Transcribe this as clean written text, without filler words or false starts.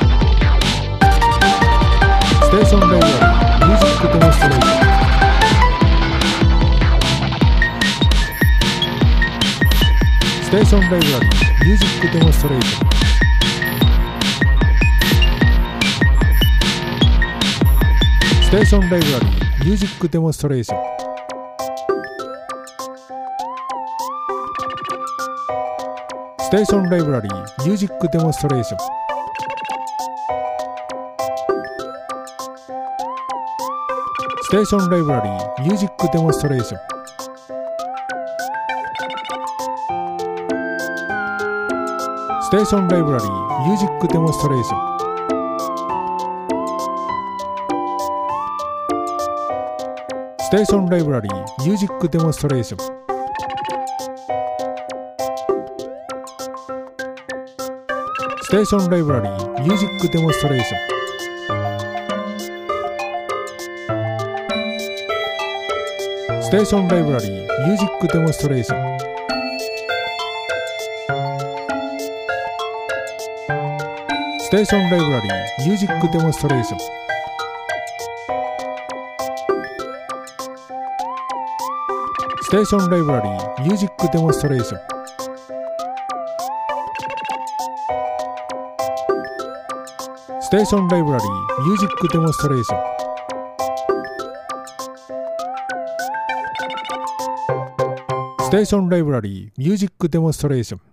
ステーションライブラリーミュージックデモンストレーション。ステーションライブラリーミュージックデモンストレーション。ステーションライブラリーミュージックデモンストレーション。ステーションライブラリーミュージックデモンストレーション。ステーションライブラリーミュージックデモンストレーション。ステーションライブラリーミュージックデモンストレーション。ステーションライブラリーミュージックデモンストレーション。ステーションライブラリーミュージックデモンストレーション。ステーションライブラリーミュージックデモンストレーション。ステーションライブラリーミュージックデモンストレーション。ステーションライブラリーミュージックデモンストレーション。ステーションライブラリーミュージックデモンストレーション。ステーションライブラリーミュージックデモンストレーション。